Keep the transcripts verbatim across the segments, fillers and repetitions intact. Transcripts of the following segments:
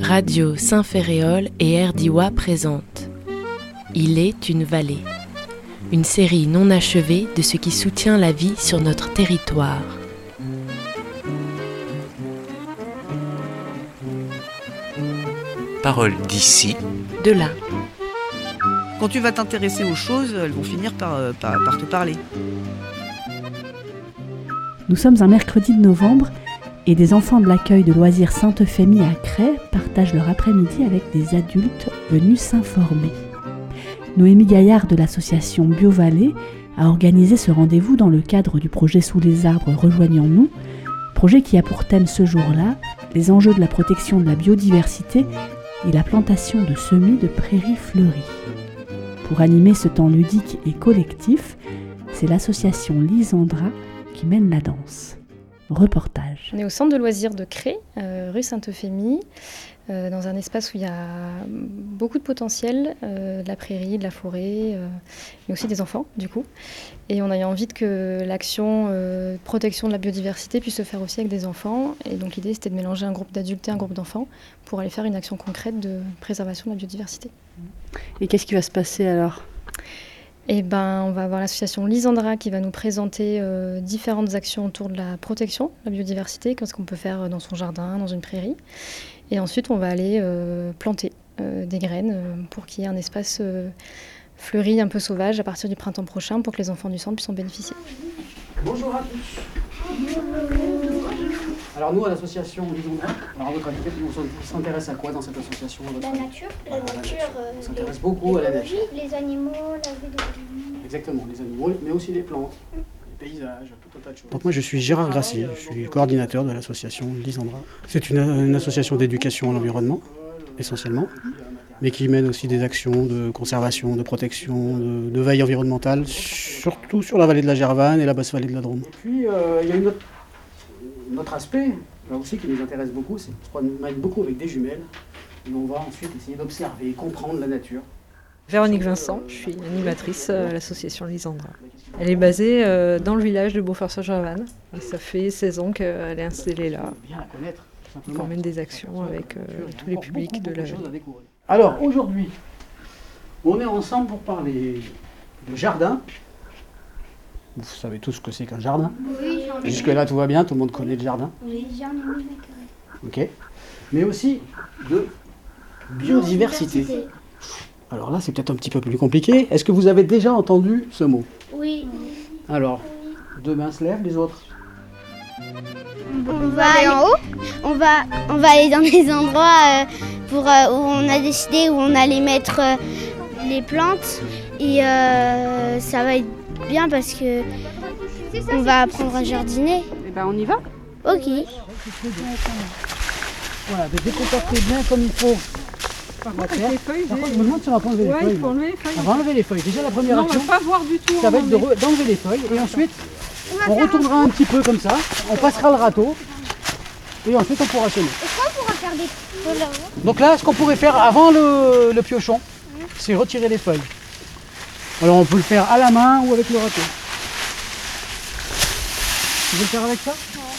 Radio Saint-Ferréol et Erdiwa présentent Il est une vallée, une série non achevée de ce qui soutient la vie sur notre territoire. Paroles d'ici, de là. Quand tu vas t'intéresser aux choses, elles vont finir par, euh, par, par te parler. Nous sommes un mercredi de novembre et des enfants de l'accueil de loisirs Sainte-Euphémie à Cray partagent leur après-midi avec des adultes venus s'informer. Noémie Gaillard de l'association BioVallée a organisé ce rendez-vous dans le cadre du projet Sous les arbres Rejoignons-nous, projet qui a pour thème ce jour-là les enjeux de la protection de la biodiversité et la plantation de semis de prairies fleuries. Pour animer ce temps ludique et collectif, c'est l'association Lisandra qui mène la danse. Reportage. On est au centre de loisirs de Cray, euh, rue Sainte-Euphémie, euh, dans un espace où il y a beaucoup de potentiel, euh, de la prairie, de la forêt, euh, mais aussi des enfants du coup. Et on a eu envie que l'action euh, protection de la biodiversité puisse se faire aussi avec des enfants. Et donc l'idée c'était de mélanger un groupe d'adultes et un groupe d'enfants pour aller faire une action concrète de préservation de la biodiversité. Et qu'est-ce qui va se passer alors ? Eh ben, on va avoir l'association Lisandra qui va nous présenter euh, différentes actions autour de la protection de la biodiversité, qu'est-ce qu'on peut faire dans son jardin, dans une prairie. Et ensuite, on va aller euh, planter euh, des graines euh, pour qu'il y ait un espace euh, fleuri un peu sauvage à partir du printemps prochain pour que les enfants du centre puissent en bénéficier. Bonjour à tous. Alors nous, à l'association Lisandra, alors à votre avis, on s'intéresse à quoi dans cette association? La nature, la nature, euh, on s'intéresse beaucoup à la nature. Les animaux, la vie de... Exactement, les animaux, mais aussi les plantes, les paysages, tout un tas de choses. Donc moi je suis Gérard Grassi, je suis coordinateur de l'association Lisandra. C'est une, une association d'éducation à l'environnement, essentiellement, mais qui mène aussi des actions de conservation, de protection, de, de veille environnementale, surtout sur la vallée de la Gervanne et la basse vallée de la Drôme. Et puis euh, il y a une autre, un autre aspect, là aussi qui nous intéresse beaucoup, c'est qu'on mène beaucoup avec des jumelles, et on va ensuite essayer d'observer, comprendre la nature. Véronique Vincent, je suis animatrice à l'association Lisandra. Elle est basée euh, dans le village de Beaufort-sur-Gervanne. Et ça fait seize ans qu'elle est installée là. On mène des actions avec euh, tous les publics de la ville. Alors aujourd'hui, on est ensemble pour parler de jardin. Vous savez tous ce que c'est qu'un jardin. Oui, j'en ai. Jusque-là tout va bien, tout le monde connaît le jardin. Oui, j'en ai mis. Ok. Mais aussi de biodiversité. Alors là, c'est peut-être un petit peu plus compliqué. Est-ce que vous avez déjà entendu ce mot? Oui. Alors, deux mains se lèvent, les autres? On va aller en haut. On va, on va aller dans des endroits euh, pour, euh, où on a décidé où on allait mettre euh, les plantes. Et euh, ça va être bien parce que on va apprendre à jardiner. Et ben on y va. Ok. Voilà, de décomposter bien comme il faut. Par contre, avec les feuilles, Par contre, je me demande si on va pas enlever ouais, les feuilles. il faut enlever les feuilles. On va enlever les feuilles. Déjà, la première non, action, on va pas voir du tout. ça va être de re- d'enlever les feuilles. Et ensuite, on retournera un petit peu comme ça. On passera le râteau. Et ensuite, on pourra semer. Est-ce qu'on pourra faire des voleurs? Donc là, ce qu'on pourrait faire avant le, le piochon, c'est retirer les feuilles. Alors, on peut le faire à la main ou avec le râteau. Tu veux le faire avec ça?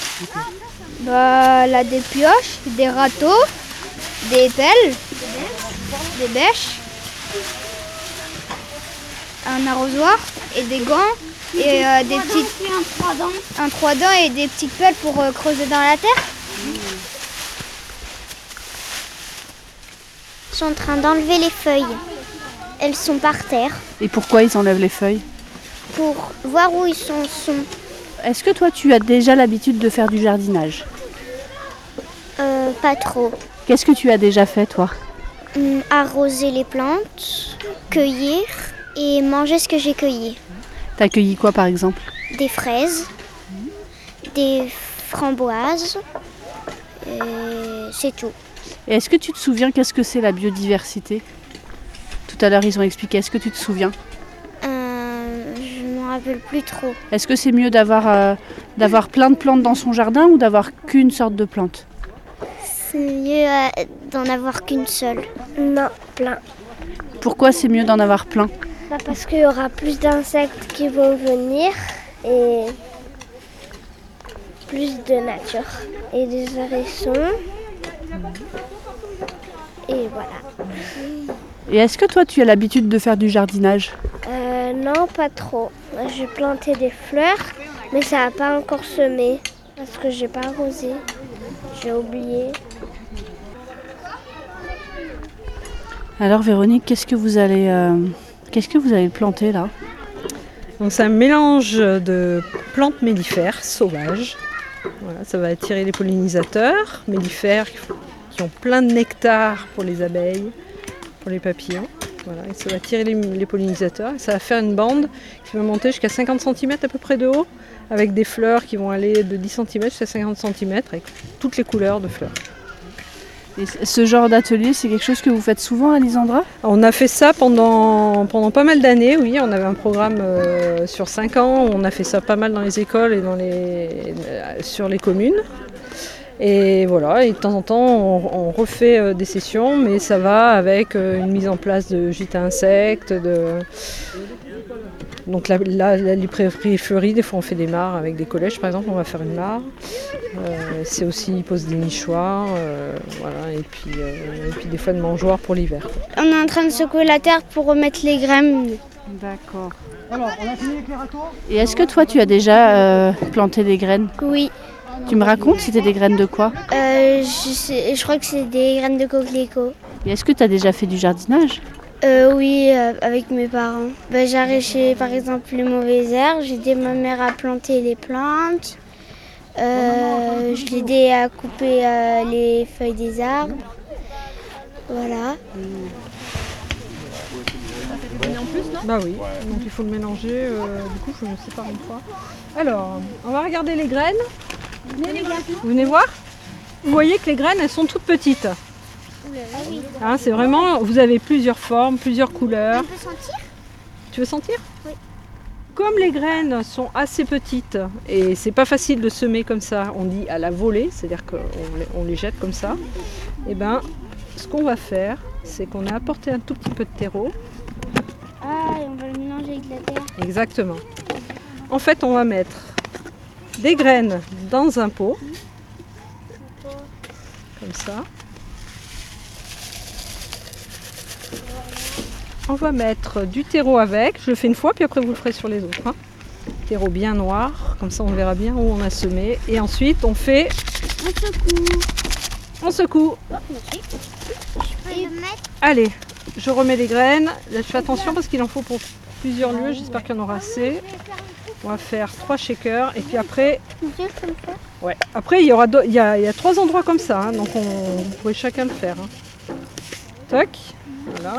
Bah, là, des pioches, des râteaux, des pelles, des bêches, un arrosoir et des gants et euh, des petites un trois dents et des petites pelles pour euh, creuser dans la terre. Ils sont en train d'enlever les feuilles. Elles sont par terre Et pourquoi ils enlèvent les feuilles ? pour voir où ils sont. sont. Est-ce que toi tu as déjà l'habitude de faire du jardinage ? Euh, pas trop. Qu'est-ce que tu as déjà fait toi ? Hum, arroser les plantes, cueillir et manger ce que j'ai cueilli. T'as cueilli quoi par exemple ? Des fraises, des framboises, et c'est tout. Et est-ce que tu te souviens qu'est-ce que c'est la biodiversité ? Tout à l'heure ils ont expliqué, est-ce que tu te souviens ? Euh, je ne me rappelle plus trop. Est-ce que c'est mieux d'avoir, euh, d'avoir plein de plantes dans son jardin ou d'avoir qu'une sorte de plante ? C'est mieux euh, d'en avoir qu'une seule. Non, plein. Pourquoi c'est mieux d'en avoir plein ? Bah parce qu'il y aura plus d'insectes qui vont venir et plus de nature. Et des hérissons. Et voilà. Et est-ce que toi, tu as l'habitude de faire du jardinage ? Euh, non, pas trop. J'ai planté des fleurs, mais ça n'a pas encore semé parce que j'ai pas arrosé. J'ai oublié. Alors Véronique, qu'est-ce que vous allez, euh, qu'est-ce que vous allez planter là ? Donc c'est un mélange de plantes mellifères sauvages. Voilà, ça va attirer les pollinisateurs mellifères qui ont plein de nectar pour les abeilles, pour les papillons. Voilà, et ça va attirer les, les pollinisateurs. Et ça va faire une bande qui va monter jusqu'à cinquante centimètres à peu près de haut, avec des fleurs qui vont aller de dix centimètres jusqu'à cinquante centimètres, avec toutes les couleurs de fleurs. Et ce genre d'atelier, c'est quelque chose que vous faites souvent à Lysandra ? On a fait ça pendant, pendant pas mal d'années, oui. On avait un programme euh, sur cinq ans. On a fait ça pas mal dans les écoles et dans les, euh, sur les communes. Et voilà, et de temps en temps, on, on refait euh, des sessions, mais ça va avec euh, une mise en place de gîtes à insectes. De... Donc là, là, les prairies fleuries, des fois on fait des mares avec des collèges, par exemple, on va faire une mare. Euh, c'est aussi, ils posent des nichoirs, euh, voilà, et puis, euh, et puis des fois de mangeoires pour l'hiver. On est en train de secouer la terre pour remettre les graines. D'accord. Alors, on a fini avec les râteaux ? Et est-ce que toi, tu as déjà euh, planté des graines ? Oui. Tu me racontes, c'était des graines de quoi ? Euh, je, sais, je crois que c'est des graines de coquelicot. Et est-ce que tu as déjà fait du jardinage ? Euh, oui, euh, avec mes parents. Ben, j'ai arraché par exemple les mauvaises herbes, j'ai aidé ma mère à planter les plantes, euh, je l'ai aidé à couper euh, les feuilles des arbres. Voilà. Bah oui, donc il faut le mélanger, euh, du coup je le sépare une fois. Alors, on va regarder les graines. Vous venez voir ? Vous voyez que les graines, elles sont toutes petites. Hein, c'est vraiment, vous avez plusieurs formes, plusieurs couleurs. On peut sentir ? Tu veux sentir ? Oui. Comme les graines sont assez petites et c'est pas facile de semer comme ça, on dit à la volée, c'est-à-dire qu'on les, on les jette comme ça. Et ben, ce qu'on va faire, c'est qu'on a apporté un tout petit peu de terreau. Ah, et on va le mélanger avec la terre. Exactement. En fait, on va mettre des graines dans un pot, comme ça. On va mettre du terreau avec, je le fais une fois, puis après vous le ferez sur les autres. Hein. Terreau bien noir, comme ça on verra bien où on a semé. Et ensuite on fait... On secoue. On secoue. Oh, merci. Je peux le mettre ? Allez, je remets les graines. Là, je fais attention parce qu'il en faut pour plusieurs lieux, j'espère qu'il y en aura assez. On va faire trois shakers et puis après... Ouais. Après il y, aura do... il, y a, il y a trois endroits comme ça, hein, donc on... vous pouvez chacun le faire. Hein. Toc, voilà.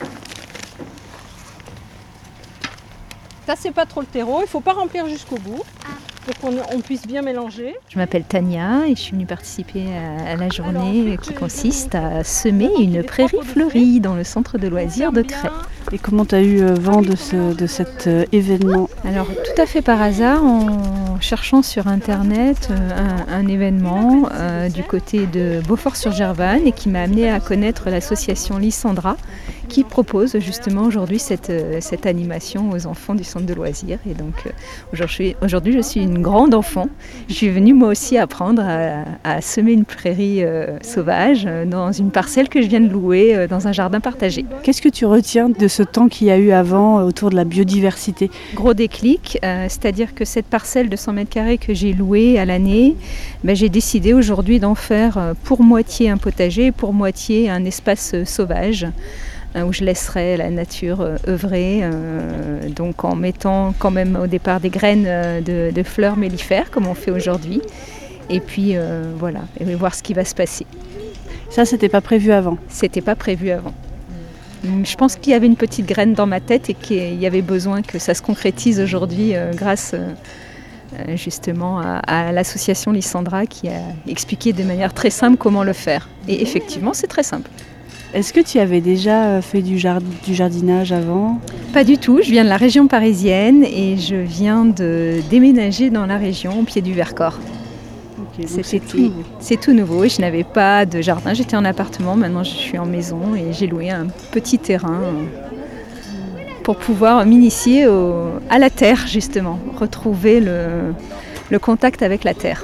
Ça c'est pas trop le terreau, il ne faut pas remplir jusqu'au bout pour qu'on on puisse bien mélanger. Je m'appelle Tania et je suis venue participer à, à la journée qui consiste à semer une prairie fleurie dans le centre de loisirs de Cray. Et comment tu as eu vent de, ce, de cet euh, événement ? Alors tout à fait par hasard, en cherchant sur internet un, un événement euh, du côté de Beaufort-sur-Gervanne et qui m'a amené à connaître l'association Lysandra qui propose justement aujourd'hui cette, cette animation aux enfants du centre de loisirs. Et donc aujourd'hui, aujourd'hui je suis une grande enfant. Je suis venue moi aussi apprendre à, à semer une prairie euh, sauvage dans une parcelle que je viens de louer euh, dans un jardin partagé. Qu'est-ce que tu retiens de ce temps qu'il y a eu avant euh, autour de la biodiversité ? Gros déclic, euh, c'est-à-dire que cette parcelle de cent mètres carrés que j'ai louée à l'année, ben, j'ai décidé aujourd'hui d'en faire euh, pour moitié un potager, pour moitié un espace euh, sauvage. Où je laisserai la nature euh, œuvrer, euh, donc en mettant quand même au départ des graines euh, de, de fleurs mellifères comme on fait aujourd'hui, et puis euh, voilà, et voir ce qui va se passer. Ça, c'était pas prévu avant ? C'était pas prévu avant. Je pense qu'il y avait une petite graine dans ma tête et qu'il y avait besoin que ça se concrétise aujourd'hui euh, grâce euh, justement à, à l'association Lysandra qui a expliqué de manière très simple comment le faire. Et effectivement, c'est très simple. Est-ce que tu avais déjà fait du, jard- du jardinage avant ? Pas du tout, je viens de la région parisienne et je viens de déménager dans la région au pied du Vercors. Okay, c'est, tout nouveau. c'est tout nouveau, je n'avais pas de jardin, j'étais en appartement, maintenant je suis en maison et j'ai loué un petit terrain pour pouvoir m'initier au, à la terre justement, retrouver le, le contact avec la terre.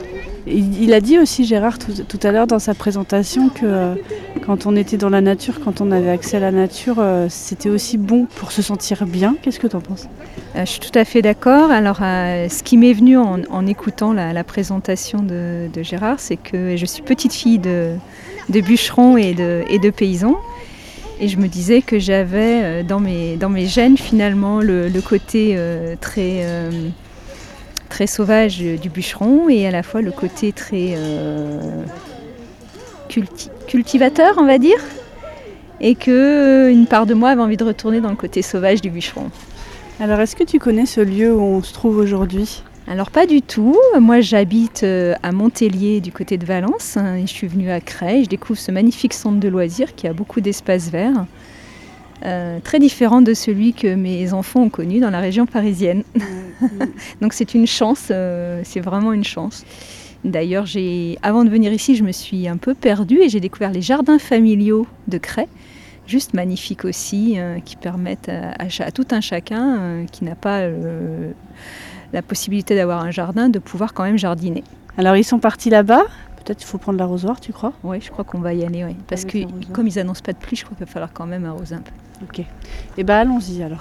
Il, il a dit aussi, Gérard, tout, tout à l'heure dans sa présentation, que euh, quand on était dans la nature, quand on avait accès à la nature, euh, c'était aussi bon pour se sentir bien. Qu'est-ce que tu en penses ? Euh, je suis tout à fait d'accord. Alors, euh, ce qui m'est venu en, en écoutant la, la présentation de, de Gérard, c'est que je suis petite fille de, de bûcherons et de, et de paysans. Et je me disais que j'avais euh, dans, mes, dans mes gènes, finalement, le, le côté euh, très, euh, très sauvage du bûcheron et à la fois le côté très euh, culti- cultivateur, on va dire. Et qu'une part de moi avait envie de retourner dans le côté sauvage du bûcheron. Alors, est-ce que tu connais ce lieu où on se trouve aujourd'hui ? Alors pas du tout, moi j'habite à Montélier du côté de Valence et je suis venue à Creil, je découvre ce magnifique centre de loisirs qui a beaucoup d'espaces verts, euh, très différent de celui que mes enfants ont connu dans la région parisienne. Donc c'est une chance, euh, c'est vraiment une chance. D'ailleurs, j'ai, avant de venir ici, je me suis un peu perdue et j'ai découvert les jardins familiaux de Creil, juste magnifiques aussi, euh, qui permettent à, à, à tout un chacun euh, qui n'a pas... Euh, la possibilité d'avoir un jardin, de pouvoir quand même jardiner. Alors ils sont partis là-bas, peut-être il faut prendre l'arrosoir, tu crois ? Oui, je crois qu'on va y aller, oui. Parce que comme ils annoncent pas de pluie, je crois qu'il va falloir quand même arroser un peu. Ok. Et bien allons-y alors.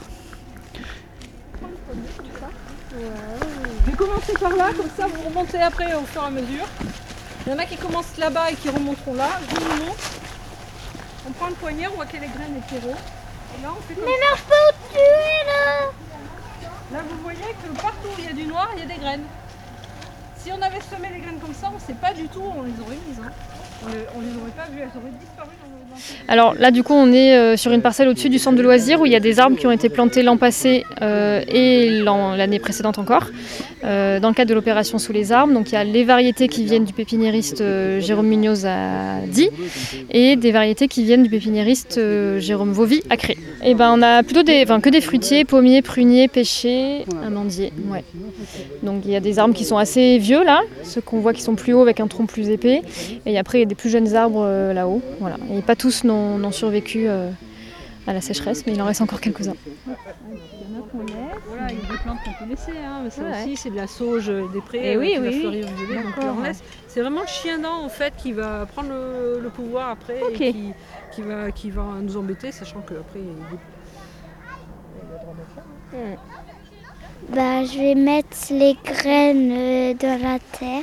Je vais commencer par là, comme ça vous remontez après au fur et à mesure. Il y en a qui commencent là-bas et qui remonteront là, je vous montre. On prend le poignet, on voit qu'il y a les graines et terreaux. Et là on fait comme Mais non, je peux vous tuer là. Là, vous voyez que partout où il y a du noir, il y a des graines. Si on avait semé les graines comme ça, on ne sait pas du tout où on les aurait mises. Hein. On ne les aurait pas vues, elles auraient disparu dans le... Alors là, du coup, on est euh, sur une parcelle au-dessus du centre de loisirs où il y a des arbres qui ont été plantés l'an passé euh, et l'an, l'année précédente encore, euh, dans le cadre de l'opération Sous les arbres. Donc il y a les variétés qui viennent du pépiniériste euh, Jérôme Munoz à Die et des variétés qui viennent du pépiniériste euh, Jérôme Vauvy à Cré. Et ben on a plutôt des, enfin, que des fruitiers, pommiers, pruniers, pêchers, amandiers. Ouais. Donc il y a des arbres qui sont assez vieux là, ceux qu'on voit qui sont plus hauts avec un tronc plus épais. Et après il y a des plus jeunes arbres euh, là-haut. Voilà. Et pas tous n'ont, n'ont survécu euh, à la sécheresse, mais il en reste encore quelques-uns. Voilà, il y a des plantes qu'on connaissait, hein, mais ça ouais. aussi c'est de la sauge des prés et oui, qui oui, va fleurir oui. violet. Donc on laisse. C'est vraiment le chien dent en fait qui va prendre le, le pouvoir après okay. et qui, qui, va, qui va nous embêter, sachant qu'après il y a droit de faire. Bah, je vais mettre les graines euh, dans la terre.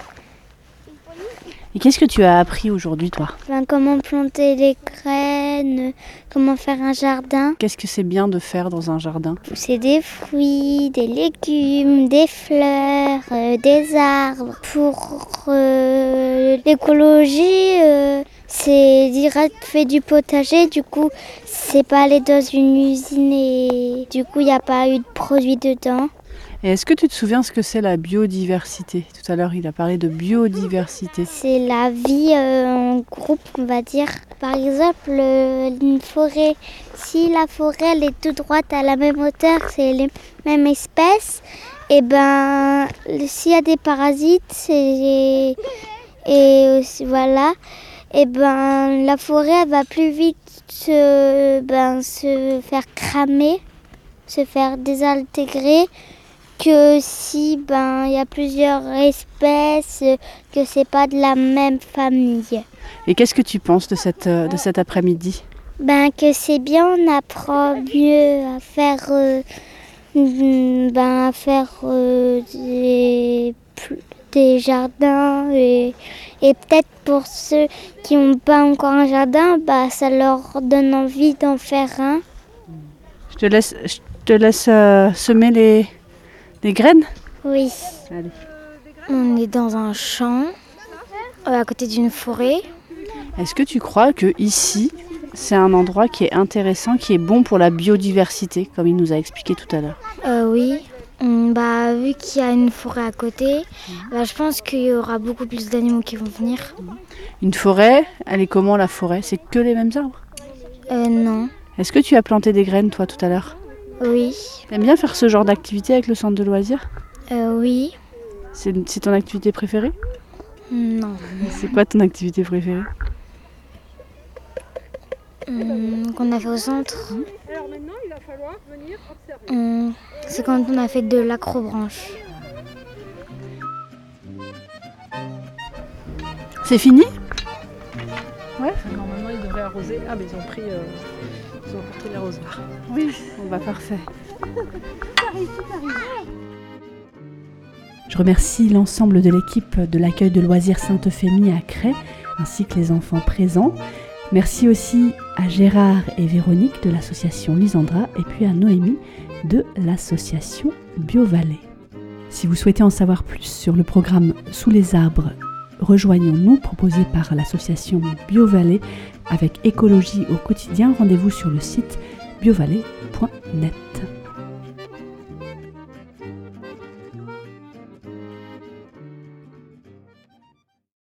Et qu'est-ce que tu as appris aujourd'hui, toi ? Ben, comment planter les graines, comment faire un jardin. Qu'est-ce que c'est bien de faire dans un jardin ? Pousser des fruits, des légumes, des fleurs, euh, des arbres. Pour euh, l'écologie, euh, c'est direct fait du potager, du coup, c'est pas aller dans une usine et du coup, il n'y a pas eu de produits dedans. Et est-ce que tu te souviens ce que c'est la biodiversité ? Tout à l'heure, il a parlé de biodiversité. C'est la vie euh, en groupe, on va dire. Par exemple, euh, une forêt, si la forêt elle est toute droite à la même hauteur, c'est les mêmes espèces, et ben s'il y a des parasites et, et voilà, et ben la forêt elle va plus vite se, ben, se faire cramer, se faire désintégrer. Que si ben il y a plusieurs espèces, que c'est pas de la même famille. Et qu'est-ce que tu penses de, cette, de cet après-midi ? Ben que c'est bien, on apprend mieux à faire, euh, ben, à faire euh, des, des jardins et, et peut-être pour ceux qui n'ont pas encore un jardin, ben, ça leur donne envie d'en faire un. Je te laisse, je te laisse euh, semer les... Des graines ? Oui. Allez. On est dans un champ, euh, à côté d'une forêt. Est-ce que tu crois que ici, c'est un endroit qui est intéressant, qui est bon pour la biodiversité, comme il nous a expliqué tout à l'heure ? euh, Oui. Hum, bah, vu qu'il y a une forêt à côté, mmh. bah, je pense qu'il y aura beaucoup plus d'animaux qui vont venir. Une forêt, elle est comment la forêt ? C'est que les mêmes arbres ? euh, Non. Est-ce que tu as planté des graines, toi, tout à l'heure ? Oui. T'aimes bien faire ce genre d'activité avec le centre de loisirs ? euh, Oui. C'est, c'est ton activité préférée ? Non. C'est quoi ton activité préférée ? hum, Qu'on a fait au centre. Alors maintenant, il va falloir venir observer. Hum, c'est quand on a fait de l'acrobranche. C'est fini? Ouais. Normalement, ils devraient arroser. Ah, mais ils ont pris, euh, ils ont porté les rosaires. Oui, on va parfait. Je remercie l'ensemble de l'équipe de l'accueil de loisirs Sainte-Euphémie à Cray, ainsi que les enfants présents. Merci aussi à Gérard et Véronique de l'association Lysandra et puis à Noémie de l'association BioVallée. Si vous souhaitez en savoir plus sur le programme Sous les arbres, rejoignons-nous proposé par l'association BioVallée avec écologie au quotidien. Rendez-vous sur le site biovallée point net.